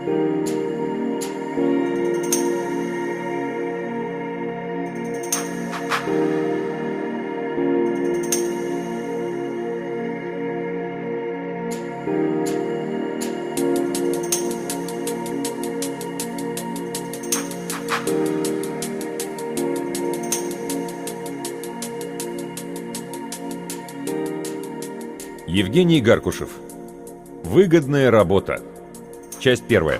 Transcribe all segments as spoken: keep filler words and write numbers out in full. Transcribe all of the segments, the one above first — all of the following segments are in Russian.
Евгений Гаркушев. Выгодная работа. Часть первая.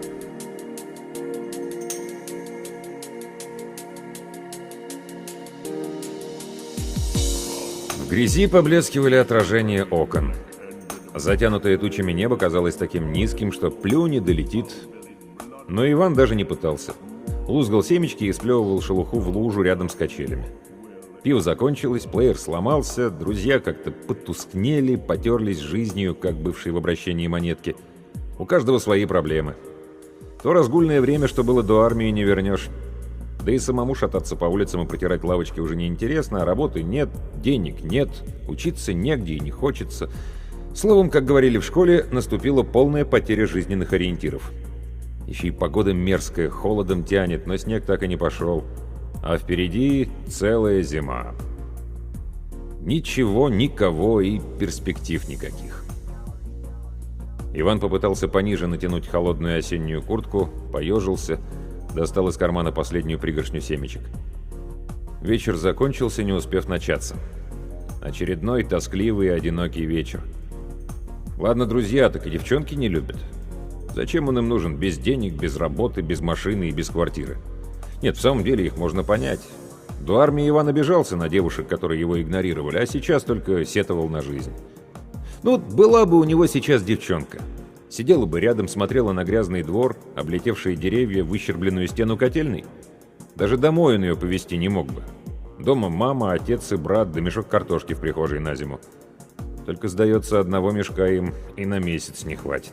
В грязи поблескивали отражения окон. Затянутое тучами небо казалось таким низким, что плюнь и долетит. Но Иван даже не пытался. Лузгал семечки и сплевывал шелуху в лужу рядом с качелями. Пиво закончилось, плеер сломался, друзья как-то потускнели, потерлись жизнью, как бывшие в обращении монетки. У каждого свои проблемы. То разгульное время, что было до армии, не вернешь. Да и самому шататься по улицам и протирать лавочки уже неинтересно, а работы нет, денег нет, учиться негде и не хочется. Словом, как говорили в школе, наступила полная потеря жизненных ориентиров. Еще и погода мерзкая, холодом тянет, но снег так и не пошел. А впереди целая зима. Ничего, никого и перспектив никаких. Иван попытался пониже натянуть холодную осеннюю куртку, поежился, достал из кармана последнюю пригоршню семечек. Вечер закончился, не успев начаться. Очередной тоскливый и одинокий вечер. Ладно, друзья, так и девчонки не любят. Зачем он им нужен без денег, без работы, без машины и без квартиры? Нет, в самом деле их можно понять. До армии Иван обижался на девушек, которые его игнорировали, а сейчас только сетовал на жизнь. Ну, была бы у него сейчас девчонка. Сидела бы рядом, смотрела на грязный двор, облетевшие деревья, выщербленную стену котельной. Даже домой он ее повезти не мог бы. Дома мама, отец и брат, да мешок картошки в прихожей на зиму. Только, сдается, одного мешка им и на месяц не хватит.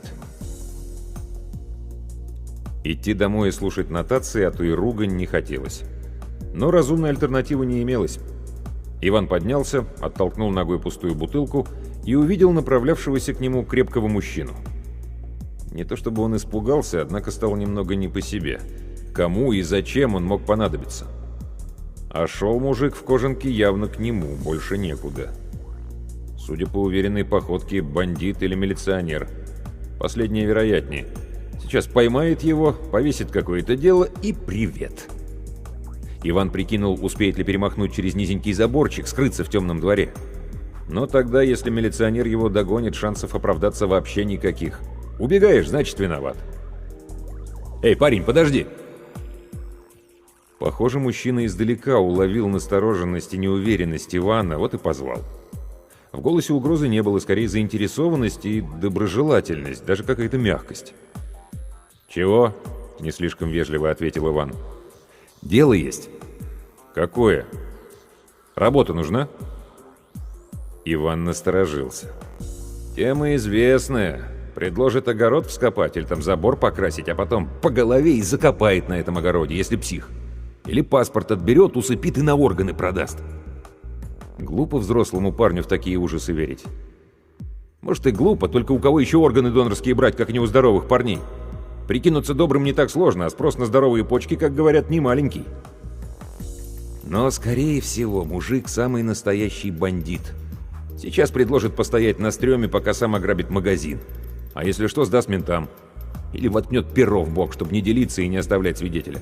Идти домой и слушать нотации, а то и ругань не хотелось. Но разумной альтернативы не имелось. Иван поднялся, оттолкнул ногой пустую бутылку и увидел направлявшегося к нему крепкого мужчину. Не то чтобы он испугался, однако стал немного не по себе. Кому и зачем он мог понадобиться? А шел мужик в кожанке явно к нему, больше некуда. Судя по уверенной походке, бандит или милиционер. Последнее вероятнее. Сейчас поймает его, повесит какое-то дело и привет. Иван прикинул, успеет ли перемахнуть через низенький заборчик, скрыться в темном дворе. Но тогда, если милиционер его догонит, шансов оправдаться вообще никаких. Убегаешь, значит, виноват. «Эй, парень, подожди!» Похоже, мужчина издалека уловил настороженность и неуверенность Ивана, вот и позвал. В голосе угрозы не было, скорее заинтересованность и доброжелательность, даже какая-то мягкость. «Чего?» — не слишком вежливо ответил Иван. «Дело есть». «Какое? Работа нужна?» Иван насторожился. «Тема известная. Предложит огород вскопать или там забор покрасить, а потом по голове и закопает на этом огороде, если псих. Или паспорт отберет, усыпит и на органы продаст». Глупо взрослому парню в такие ужасы верить. Может и глупо, только у кого еще органы донорские брать, как не у здоровых парней? Прикинуться добрым не так сложно, а спрос на здоровые почки, как говорят, не маленький. Но, скорее всего, мужик самый настоящий бандит. Сейчас предложит постоять на стреме, пока сам ограбит магазин. А если что, сдаст ментам. Или воткнет перо в бок, чтобы не делиться и не оставлять свидетеля.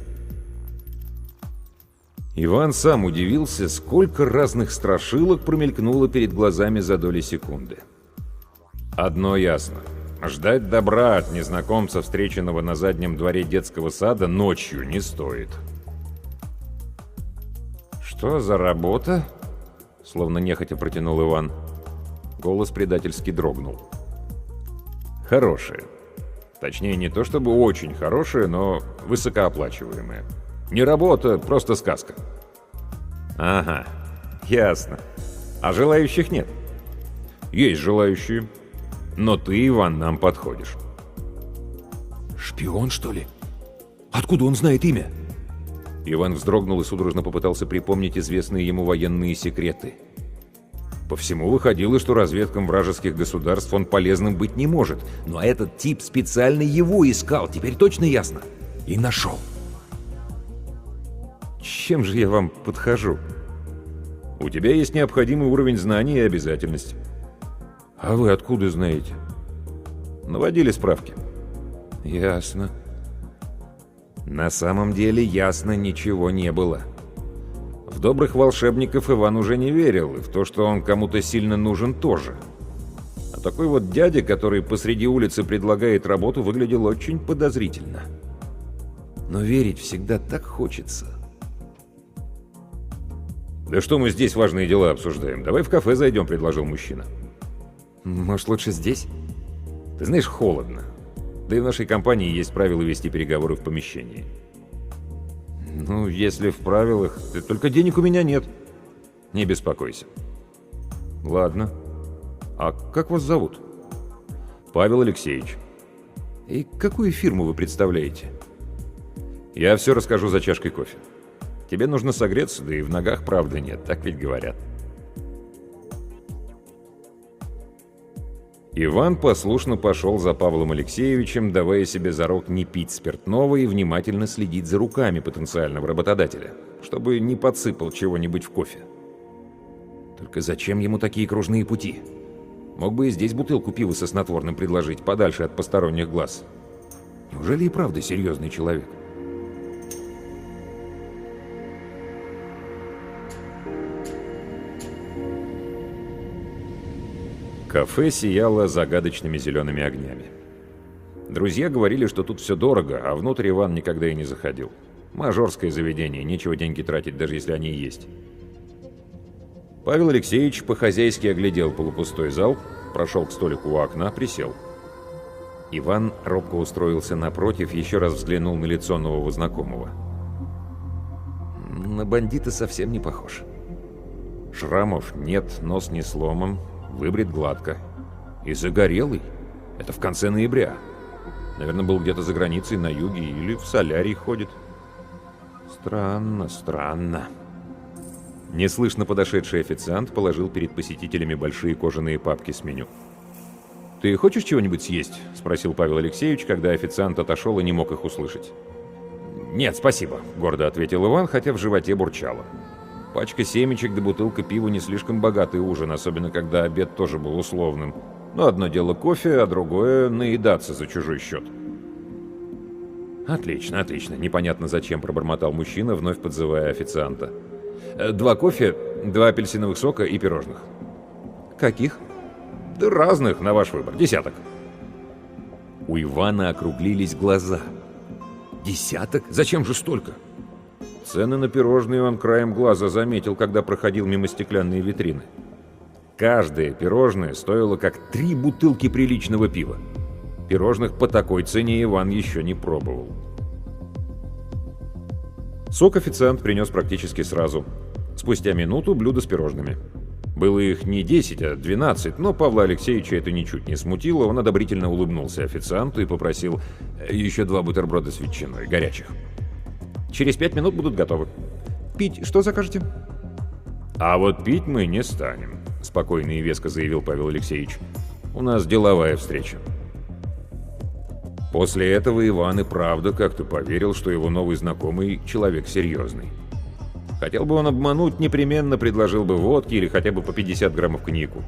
Иван сам удивился, сколько разных страшилок промелькнуло перед глазами за доли секунды. Одно ясно. Ждать добра от незнакомца, встреченного на заднем дворе детского сада, ночью не стоит. «Что за работа?» — словно нехотя протянул Иван. Голос предательски дрогнул. «Хорошая. Точнее, не то чтобы очень хорошая, но высокооплачиваемая. Не работа, просто сказка». «Ага, ясно. А желающих нет?» «Есть желающие. Но ты, Иван, нам подходишь». «Шпион, что ли? Откуда он знает имя?» Иван вздрогнул и судорожно попытался припомнить известные ему военные секреты. По всему выходило, что разведкам вражеских государств он полезным быть не может. Но этот тип специально его искал, теперь точно ясно. И нашел. Чем же я вам подхожу? У тебя есть необходимый уровень знаний и обязательность. А вы откуда знаете? Наводили справки. Ясно. На самом деле ясно ничего не было. В добрых волшебников Иван уже не верил, и в то, что он кому-то сильно нужен, тоже. А такой вот дядя, который посреди улицы предлагает работу, выглядел очень подозрительно. Но верить всегда так хочется. «Да что мы здесь важные дела обсуждаем? Давай в кафе зайдем», — предложил мужчина. «Может, лучше здесь?» «Ты знаешь, холодно. Да и в нашей компании есть правила вести переговоры в помещении». «Ну, если в правилах... Только денег у меня нет». «Не беспокойся». «Ладно. А как вас зовут?» «Павел Алексеевич». «И какую фирму вы представляете?» «Я все расскажу за чашкой кофе. Тебе нужно согреться, да и в ногах правды нет, так ведь говорят». Иван послушно пошел за Павлом Алексеевичем, давая себе зарок не пить спиртного и внимательно следить за руками потенциального работодателя, чтобы не подсыпал чего-нибудь в кофе. Только зачем ему такие кружные пути? Мог бы и здесь бутылку пива со снотворным предложить, подальше от посторонних глаз. Неужели и правда серьезный человек? Кафе сияло загадочными зелеными огнями. Друзья говорили, что тут все дорого, а внутрь Иван никогда и не заходил. Мажорское заведение, нечего деньги тратить, даже если они и есть. Павел Алексеевич по-хозяйски оглядел полупустой зал, прошел к столику у окна, присел. Иван робко устроился напротив, еще раз взглянул на лицо нового знакомого. На бандита совсем не похож. Шрамов нет, нос не сломан, выбрит гладко. И загорелый. Это в конце ноября. Наверное, был где-то за границей, на юге, или в солярий ходит. Странно, странно. Неслышно подошедший официант положил перед посетителями большие кожаные папки с меню. «Ты хочешь чего-нибудь съесть?» — спросил Павел Алексеевич, когда официант отошел и не мог их услышать. «Нет, спасибо», — гордо ответил Иван, хотя в животе бурчало. Пачка семечек да бутылка пива не слишком богатый ужин, особенно когда обед тоже был условным. Но одно дело кофе, а другое — наедаться за чужой счет. «Отлично, отлично», — непонятно зачем пробормотал мужчина, вновь подзывая официанта. «Два кофе, два апельсиновых сока и пирожных». «Каких?» «Да разных, на ваш выбор. Десяток». У Ивана округлились глаза. «Десяток? Зачем же столько?» Цены на пирожные он краем глаза заметил, когда проходил мимо стеклянной витрины. Каждое пирожное стоило как три бутылки приличного пива. Пирожных по такой цене Иван еще не пробовал. Сок официант принес практически сразу. Спустя минуту блюдо с пирожными. Было их не десять, а двенадцать, но Павла Алексеевича это ничуть не смутило. Он одобрительно улыбнулся официанту и попросил еще два бутерброда с ветчиной, горячих. «Через пять минут будут готовы. Пить что закажете?» «А вот пить мы не станем», — спокойно и веско заявил Павел Алексеевич. «У нас деловая встреча». После этого Иван и правда как-то поверил, что его новый знакомый — человек серьезный. Хотел бы он обмануть, непременно предложил бы водки или хотя бы по пятьдесят граммов коньяку.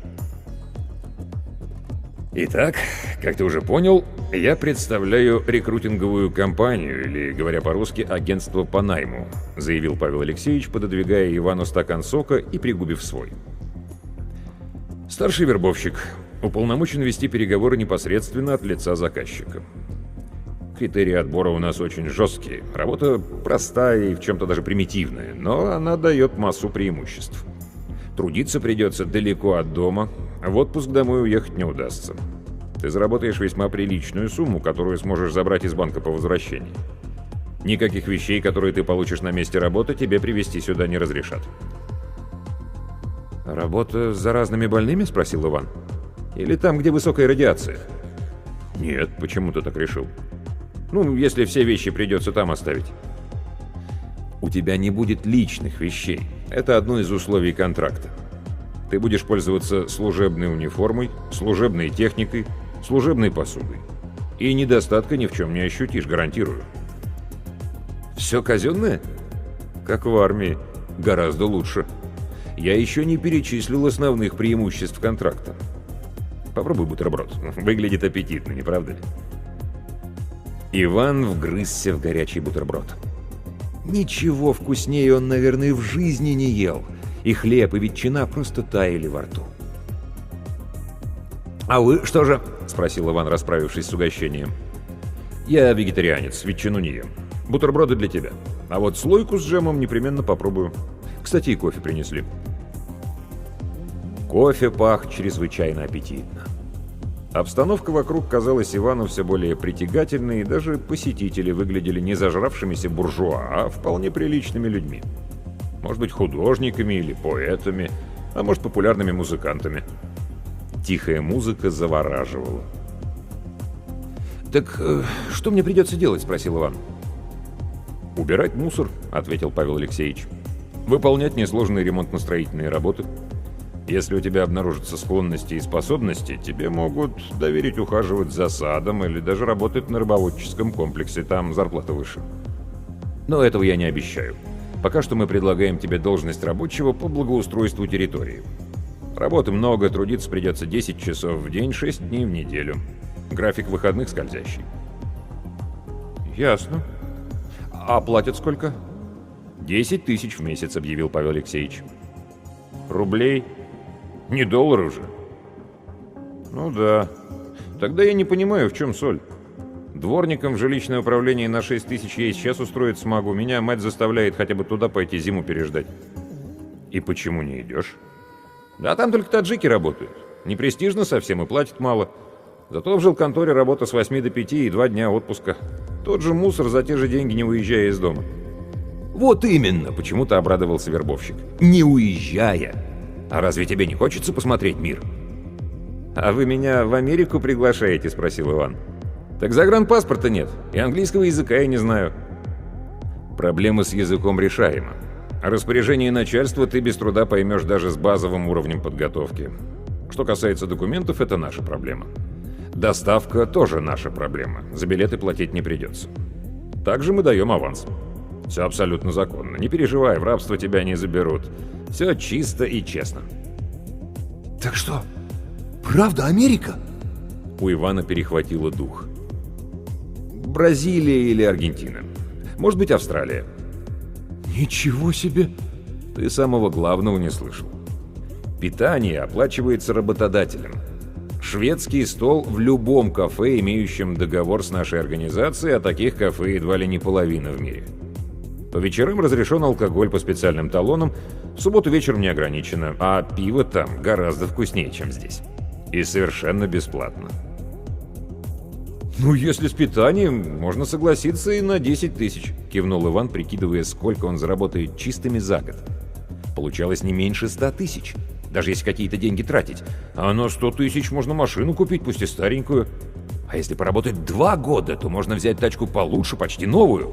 «Итак, как ты уже понял, я представляю рекрутинговую компанию, или, говоря по-русски, агентство по найму», заявил Павел Алексеевич, пододвигая Ивану стакан сока и пригубив свой. «Старший вербовщик уполномочен вести переговоры непосредственно от лица заказчика. Критерии отбора у нас очень жесткие, работа простая и в чем-то даже примитивная, но она дает массу преимуществ. Трудиться придется далеко от дома, а в отпуск домой уехать не удастся. Ты заработаешь весьма приличную сумму, которую сможешь забрать из банка по возвращении. Никаких вещей, которые ты получишь на месте работы, тебе привезти сюда не разрешат». «Работа с заразными больными?» — спросил Иван. «Или там, где высокая радиация?» «Нет, почему ты так решил? Ну, если все вещи придется там оставить». «У тебя не будет личных вещей. Это одно из условий контракта. Ты будешь пользоваться служебной униформой, служебной техникой, служебной посудой. И недостатка ни в чем не ощутишь, гарантирую. Все казенное? Как в армии. Гораздо лучше. Я еще не перечислил основных преимуществ контракта. Попробуй бутерброд. Выглядит аппетитно, не правда ли? Иван вгрызся в горячий бутерброд. Ничего вкуснее он, наверное, в жизни не ел. И хлеб, и ветчина просто таяли во рту. «А вы что же?» — спросил Иван, расправившись с угощением. «Я вегетарианец, ветчину не ем. Бутерброды для тебя. А вот слойку с джемом непременно попробую. Кстати, и кофе принесли». Кофе пах чрезвычайно аппетитно. Обстановка вокруг казалась Ивану все более притягательной, и даже посетители выглядели не зажравшимися буржуа, а вполне приличными людьми. Может быть, художниками или поэтами, а может, популярными музыкантами. Тихая музыка завораживала. «Так э, что мне придется делать?» — спросил Иван. «Убирать мусор», — ответил Павел Алексеевич. «Выполнять несложные ремонтно-строительные работы. Если у тебя обнаружатся склонности и способности, тебе могут доверить ухаживать за садом или даже работать на рыбоводческом комплексе, там зарплата выше. Но этого я не обещаю. Пока что мы предлагаем тебе должность рабочего по благоустройству территории. Работы много, трудиться придется десять часов в день, шесть дней в неделю. График выходных скользящий». «Ясно. А платят сколько?» «Десять тысяч в месяц», — объявил Павел Алексеевич. «Рублей? Не доллары же?» «Ну да. Тогда я не понимаю, в чем соль. Дворником в жилищное управление на шесть тысяч я и сейчас устроить смогу. Меня мать заставляет хотя бы туда пойти зиму переждать». «И почему не идешь?» «Да там только таджики работают. Не престижно совсем и платят мало. Зато в жилконторе работа с восьми до пяти и два дня отпуска. Тот же мусор за те же деньги, не уезжая из дома». «Вот именно!» — почему-то обрадовался вербовщик. «Не уезжая! А разве тебе не хочется посмотреть мир?» «А вы меня в Америку приглашаете?» — спросил Иван. «Так загранпаспорта нет, и английского языка я не знаю». «Проблема с языком решаема. Распоряжение начальства ты без труда поймешь даже с базовым уровнем подготовки. Что касается документов, это наша проблема. Доставка тоже наша проблема. За билеты платить не придется. Также мы даем аванс. Все абсолютно законно. Не переживай, в рабство тебя не заберут. Все чисто и честно». «Так что, правда Америка?» У Ивана перехватило дух. «Бразилия или Аргентина. Может быть, Австралия». «Ничего себе!» «Ты самого главного не слышал. Питание оплачивается работодателем. Шведский стол в любом кафе, имеющем договор с нашей организацией, а таких кафе едва ли не половина в мире. По вечерам разрешен алкоголь по специальным талонам, в субботу вечером не ограничено, а пиво там гораздо вкуснее, чем здесь. И совершенно бесплатно». «Ну, если с питанием, можно согласиться и на десять тысяч», — кивнул Иван, прикидывая, сколько он заработает чистыми за год. Получалось не меньше ста тысяч, даже если какие-то деньги тратить. А на сто тысяч можно машину купить, пусть и старенькую. А если поработать два года, то можно взять тачку получше, почти новую.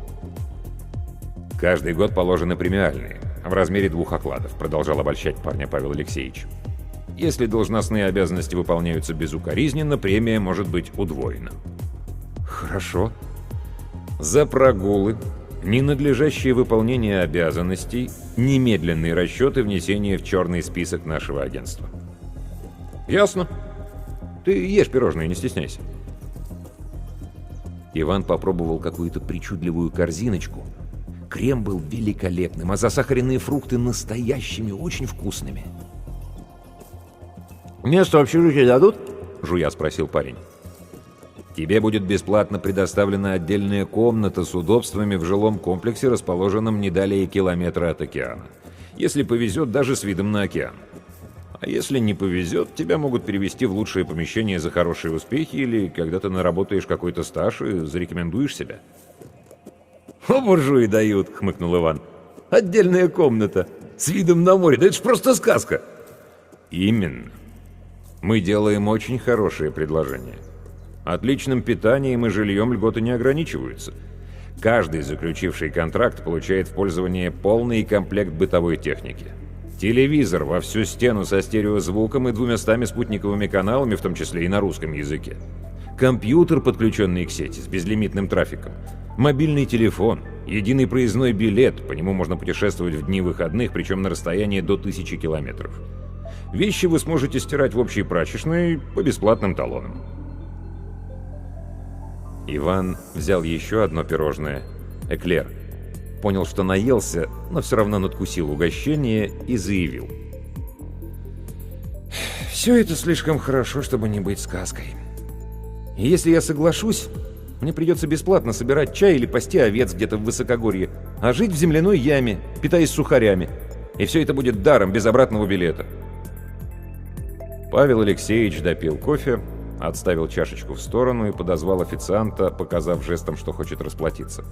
«Каждый год положены премиальные, в размере двух окладов», — продолжал обольщать парня Павел Алексеевич. «Если должностные обязанности выполняются безукоризненно, премия может быть удвоена». «Хорошо». «За прогулы, ненадлежащее выполнение обязанностей, немедленные расчеты внесения в черный список нашего агентства». «Ясно. Ты ешь пирожные, не стесняйся». Иван попробовал какую-то причудливую корзиночку. Крем был великолепным, а засахаренные фрукты настоящими, очень вкусными. «Место в общежитии дадут?» — жуя спросил парень. «Тебе будет бесплатно предоставлена отдельная комната с удобствами в жилом комплексе, расположенном не далее километра от океана. Если повезет, даже с видом на океан. А если не повезет, тебя могут перевести в лучшее помещение за хорошие успехи или когда ты наработаешь какой-то стаж и зарекомендуешь себя». «О, буржуи дают!» — хмыкнул Иван. «Отдельная комната с видом на море. Да это ж просто сказка!» «Именно. Мы делаем очень хорошее предложение. Отличным питанием и жильем льготы не ограничиваются. Каждый, заключивший контракт, получает в пользование полный комплект бытовой техники. Телевизор во всю стену со стереозвуком и двумястами спутниковыми каналами, в том числе и на русском языке. Компьютер, подключенный к сети с безлимитным трафиком. Мобильный телефон, единый проездной билет, по нему можно путешествовать в дни выходных, причем на расстоянии до тысячи километров. Вещи вы сможете стирать в общей прачечной по бесплатным талонам. Иван взял еще одно пирожное, эклер. Понял, что наелся, но все равно надкусил угощение и заявил. «Все это слишком хорошо, чтобы не быть сказкой. И если я соглашусь, мне придется бесплатно собирать чай или пасти овец где-то в высокогорье, а жить в земляной яме, питаясь сухарями. И все это будет даром, без обратного билета». Павел Алексеевич допил кофе, отставил чашечку в сторону и подозвал официанта, показав жестом, что хочет расплатиться.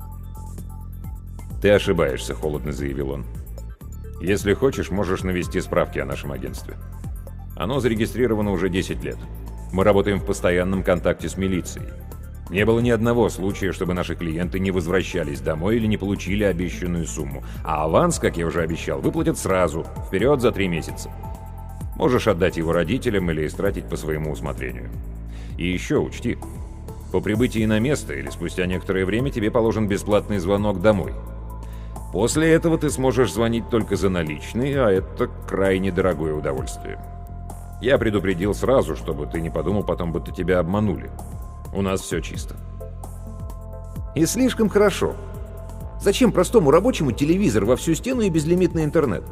«Ты ошибаешься», — холодно заявил он. «Если хочешь, можешь навести справки о нашем агентстве. Оно зарегистрировано уже десять лет. Мы работаем в постоянном контакте с милицией. Не было ни одного случая, чтобы наши клиенты не возвращались домой или не получили обещанную сумму. А аванс, как я уже обещал, выплатят сразу, вперед за три месяца. Можешь отдать его родителям или истратить по своему усмотрению. И еще учти, по прибытии на место или спустя некоторое время тебе положен бесплатный звонок домой. После этого ты сможешь звонить только за наличные, а это крайне дорогое удовольствие. Я предупредил сразу, чтобы ты не подумал потом, будто тебя обманули. У нас все чисто». «И слишком хорошо. Зачем простому рабочему телевизор во всю стену и безлимитный интернет?»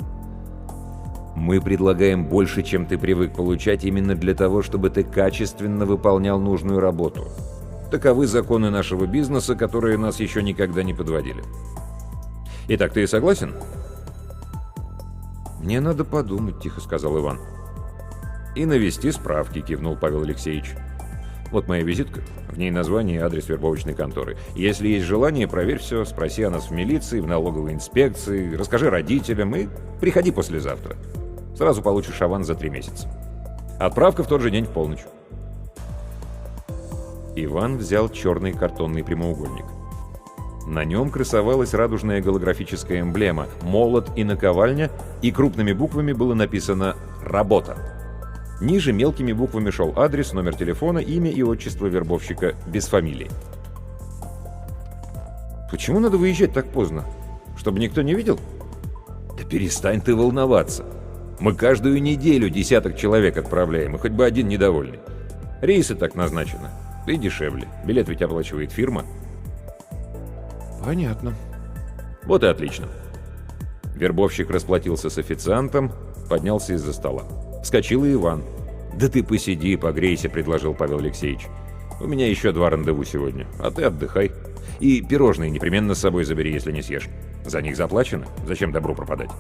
«Мы предлагаем больше, чем ты привык получать, именно для того, чтобы ты качественно выполнял нужную работу. Таковы законы нашего бизнеса, которые нас еще никогда не подводили. Итак, ты согласен?» «Мне надо подумать», — тихо сказал Иван. «И навести справки», — кивнул Павел Алексеевич. «Вот моя визитка, в ней название и адрес вербовочной конторы. Если есть желание, проверь все, спроси о нас в милиции, в налоговой инспекции, расскажи родителям и приходи послезавтра. Сразу получишь аванс за три месяца. Отправка в тот же день в полночь». Иван взял черный картонный прямоугольник. На нем красовалась радужная голографическая эмблема, молот и наковальня, и крупными буквами было написано «Работа». Ниже мелкими буквами шел адрес, номер телефона, имя и отчество вербовщика, без фамилии. «Почему надо выезжать так поздно? Чтобы никто не видел?» «Да перестань ты волноваться. Мы каждую неделю десяток человек отправляем, и хоть бы один недовольный. Рейсы так назначены. Да и дешевле. Билет ведь оплачивает фирма». «Понятно». «Вот и отлично». Вербовщик расплатился с официантом, поднялся из-за стола. Вскочил и Иван. «Да ты посиди, погрейся», — предложил Павел Алексеевич. «У меня еще два рандеву сегодня, а ты отдыхай. И пирожные непременно с собой забери, если не съешь. За них заплачено. Зачем добру пропадать?»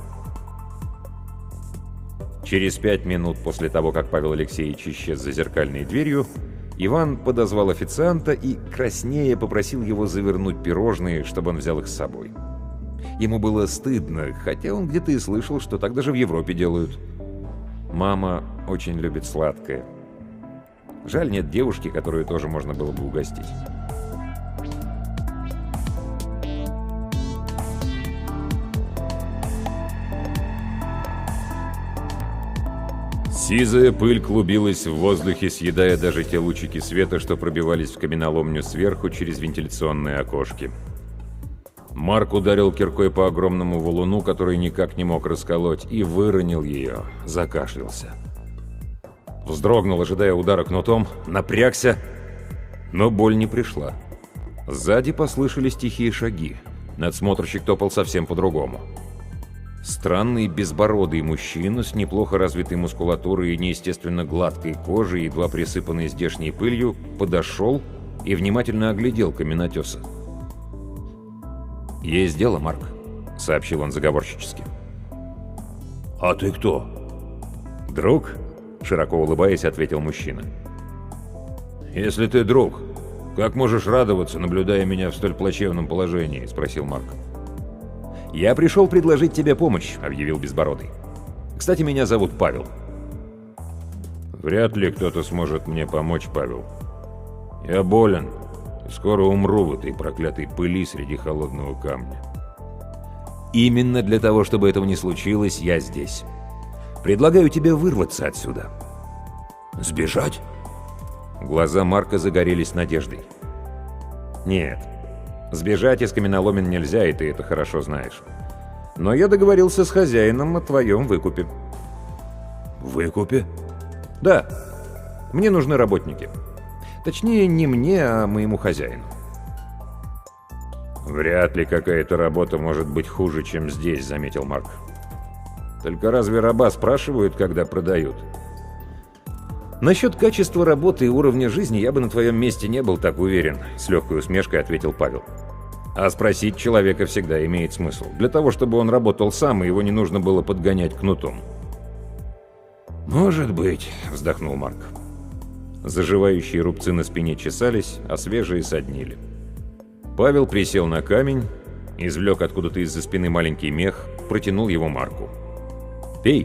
Через пять минут после того, как Павел Алексеевич исчез за зеркальной дверью, Иван подозвал официанта и, краснея, попросил его завернуть пирожные, чтобы он взял их с собой. Ему было стыдно, хотя он где-то и слышал, что так даже в Европе делают. Мама очень любит сладкое. Жаль, нет девушки, которую тоже можно было бы угостить. Сизая пыль клубилась в воздухе, съедая даже те лучики света, что пробивались в каменоломню сверху через вентиляционные окошки. Марк ударил киркой по огромному валуну, который никак не мог расколоть, и выронил ее, закашлялся. Вздрогнул, ожидая удара кнутом, напрягся, но боль не пришла. Сзади послышались тихие шаги. Надсмотрщик топал совсем по-другому. Странный безбородый мужчина с неплохо развитой мускулатурой и неестественно гладкой кожей, едва присыпанной здешней пылью, подошел и внимательно оглядел каменотеса. «Есть дело, Марк», — сообщил он заговорщически. «А ты кто?» «Друг?» — широко улыбаясь, ответил мужчина. «Если ты друг, как можешь радоваться, наблюдая меня в столь плачевном положении?» — спросил Марк. «Я пришел предложить тебе помощь», — объявил Безбородый. «Кстати, меня зовут Павел». «Вряд ли кто-то сможет мне помочь, Павел. Я болен и скоро умру в этой проклятой пыли среди холодного камня». Именно для того, чтобы этого не случилось, я здесь. Предлагаю тебе вырваться отсюда». «Сбежать?» Глаза Марка загорелись надеждой. «Нет, сбежать из каменоломен нельзя, и ты это хорошо знаешь. Но я договорился с хозяином о твоем выкупе». «Выкупе?» «Да. Мне нужны работники. Точнее, не мне, а моему хозяину». «Вряд ли какая-то работа может быть хуже, чем здесь», — заметил Марк. «Только разве раба спрашивают, когда продают?» «Насчет качества работы и уровня жизни я бы на твоем месте не был так уверен», — с легкой усмешкой ответил Павел. «А спросить человека всегда имеет смысл. Для того, чтобы он работал сам, и его не нужно было подгонять кнутом». «Может быть», — вздохнул Марк. Заживающие рубцы на спине чесались, а свежие соднили. Павел присел на камень, извлек откуда-то из-за спины маленький мех, протянул его Марку. «Пей!»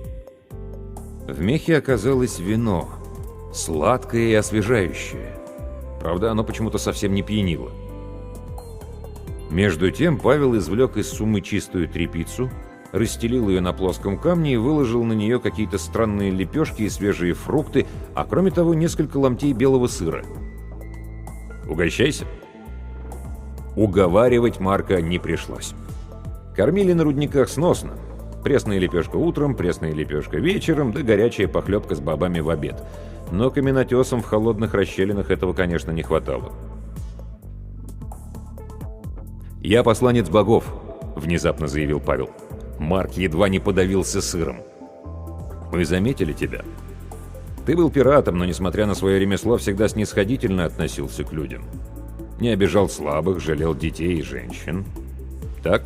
В мехе оказалось вино, сладкое и освежающее. Правда, оно почему-то совсем не пьянило. Между тем Павел извлек из суммы чистую тряпицу, расстелил ее на плоском камне и выложил на нее какие-то странные лепешки и свежие фрукты, а кроме того несколько ломтей белого сыра. «Угощайся!» Уговаривать Марка не пришлось. Кормили на рудниках сносно. Пресная лепешка утром, пресная лепешка вечером, да горячая похлебка с бобами в обед. Но каменотесам в холодных расщелинах этого, конечно, не хватало. «Я посланец богов», — внезапно заявил Павел. Марк едва не подавился сыром. «Мы заметили тебя. Ты был пиратом, но, несмотря на свое ремесло, всегда снисходительно относился к людям. Не обижал слабых, жалел детей и женщин. Так?»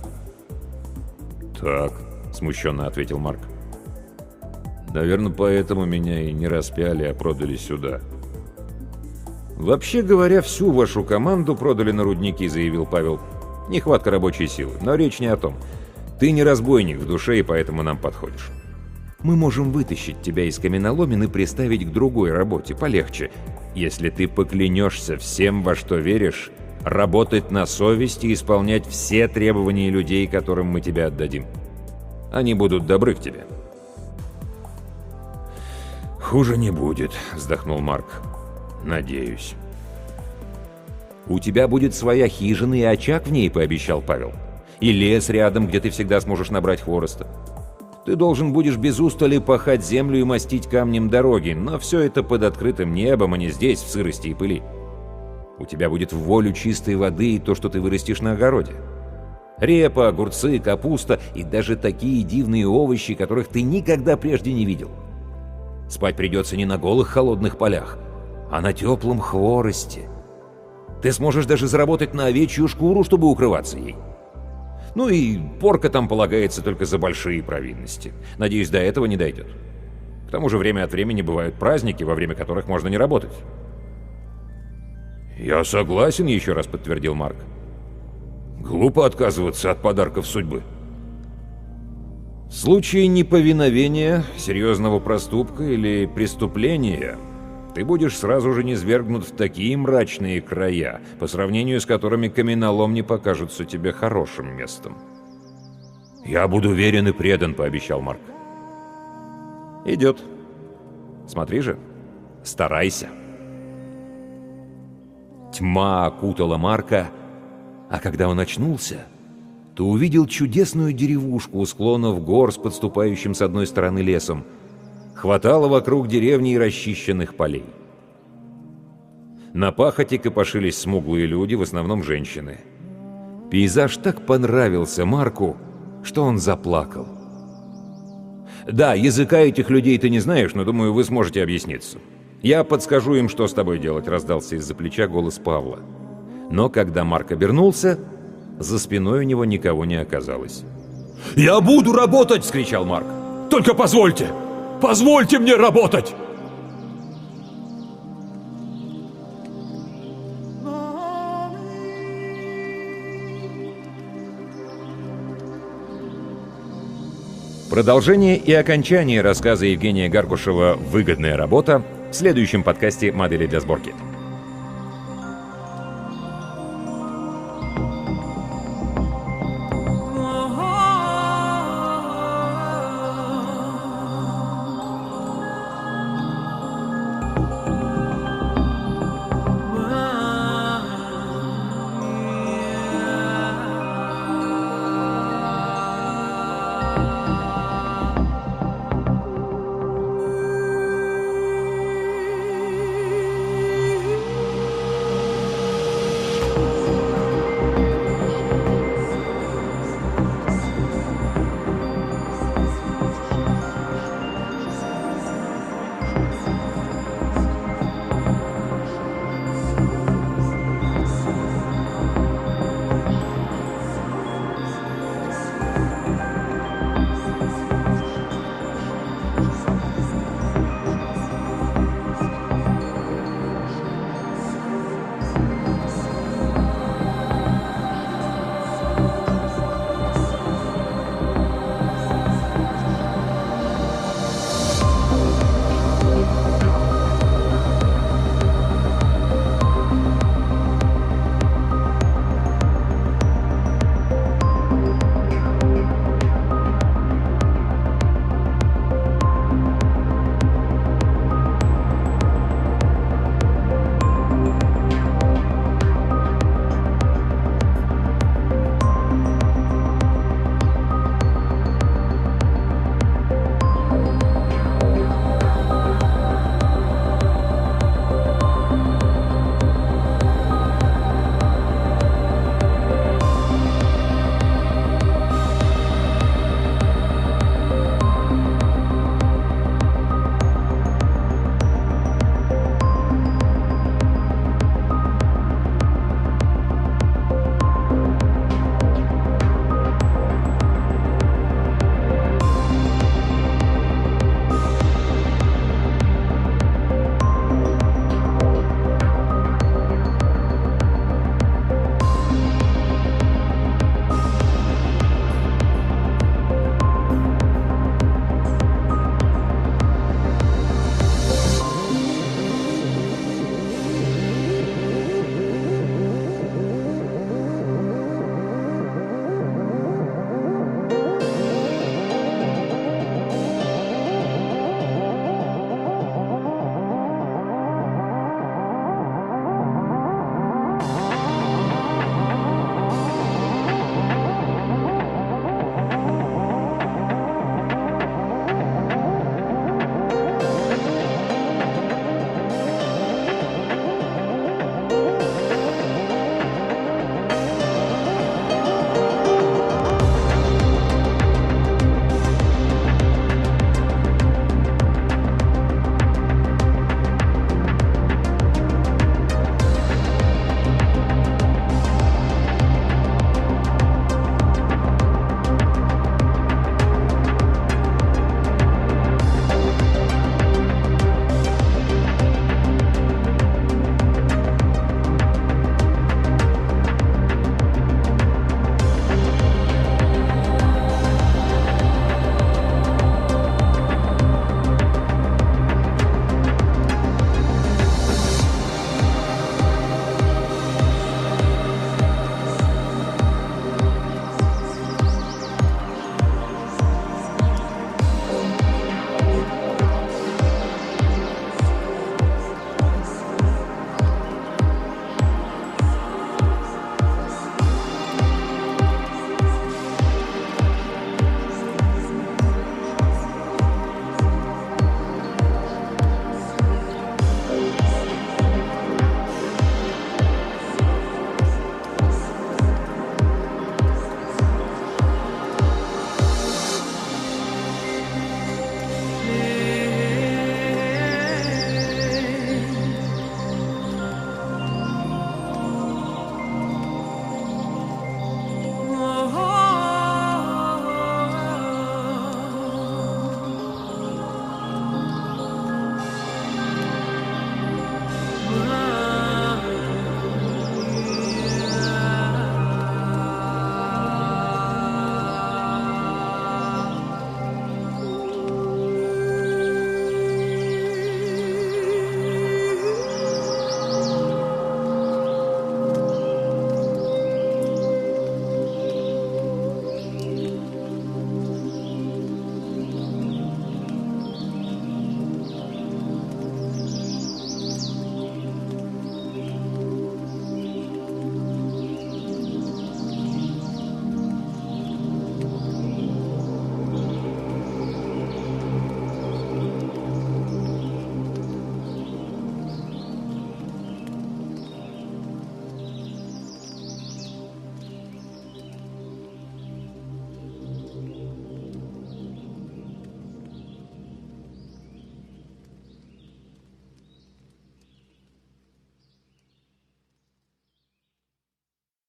«Так», — смущенно ответил Марк. «Наверное, поэтому меня и не распяли, а продали сюда». «Вообще говоря, всю вашу команду продали на рудники», — заявил Павел. «Нехватка рабочей силы, но речь не о том. Ты не разбойник в душе, и поэтому нам подходишь. Мы можем вытащить тебя из каменоломен и приставить к другой работе, полегче, если ты поклянешься всем, во что веришь, работать на совесть и исполнять все требования людей, которым мы тебя отдадим. Они будут добры к тебе». «Хуже не будет», — вздохнул Марк. «Надеюсь». «У тебя будет своя хижина и очаг в ней», — пообещал Павел. «И лес рядом, где ты всегда сможешь набрать хвороста. Ты должен будешь без устали пахать землю и мастить камнем дороги, но все это под открытым небом, а не здесь, в сырости и пыли. У тебя будет в волю чистой воды и то, что ты вырастешь на огороде. Репа, огурцы, капуста и даже такие дивные овощи, которых ты никогда прежде не видел. Спать придется не на голых холодных полях, а на теплом хворосте. Ты сможешь даже заработать на овечью шкуру, чтобы укрываться ей. Ну и порка там полагается только за большие провинности. Надеюсь, до этого не дойдет. К тому же время от времени бывают праздники, во время которых можно не работать». «Я согласен», — еще раз подтвердил Марк. «Глупо отказываться от подарков судьбы». В случае неповиновения, серьезного проступка или преступления ты будешь сразу же низвергнут в такие мрачные края, по сравнению с которыми каменоломни покажутся тебе хорошим местом. «Я буду верен и предан», — пообещал Марк. «Идет. Смотри же, старайся». Тьма окутала Марка, а когда он очнулся, то увидел чудесную деревушку у склонов гор с подступающим с одной стороны лесом. Хватало вокруг деревни и расчищенных полей. На пахоте копошились смуглые люди, в основном женщины. Пейзаж так понравился Марку, что он заплакал. «Да, языка этих людей ты не знаешь, но, думаю, вы сможете объясниться. Я подскажу им, что с тобой делать», — раздался из-за плеча голос Павла. Но когда Марк обернулся, за спиной у него никого не оказалось. «Я буду работать!» — вскричал Марк. «Только позвольте! Позвольте мне работать!» Продолжение и окончание рассказа Евгения Гаркушева «Выгодная работа» в следующем подкасте «Модели для сборки».